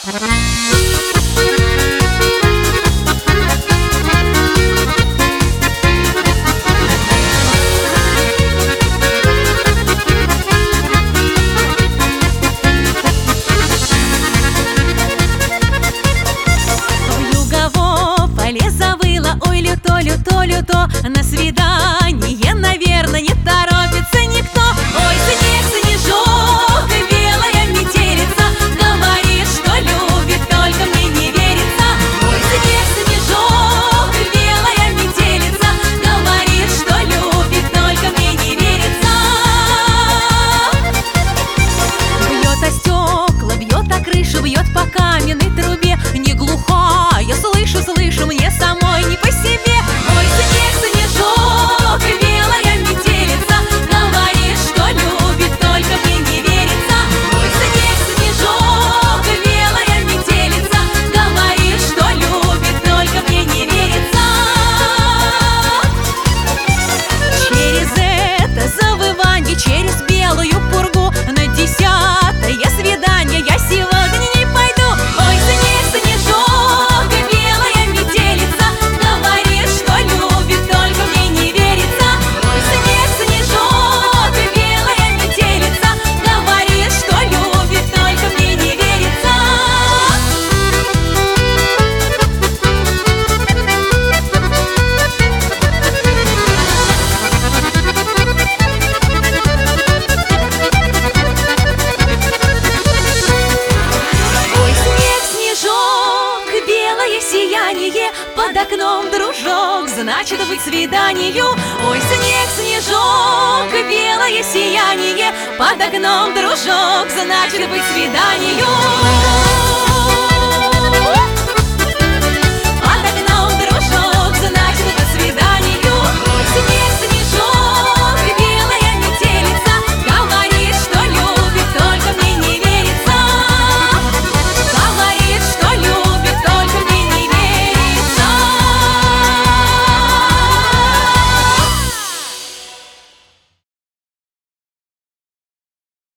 Люто, на свидание, наверное, не торопится никто. Ой, снег, снежок, белая метелица, говорит, что любит, только мне не верится. Ой, снег, снежок, белая метелица, говорит, что любит, только мне не верится. Бьет о стекла, бьет о крышу, бьет по каменной трубе. Не глухая, слышу, слышу, мне самой не по себе. Через белую пургу на 10-е свидание я сегодня не пойду. Ой, снег, снежок, белая метелица, говорит, что любит, только мне не верится. Ой, снег, снежок, белая метелица, говорит, что любит, только мне не верится. Сияние под окном, дружок, значит быть свиданию. Ой, снег, снежок, белое сияние под окном, дружок, значит быть свиданию.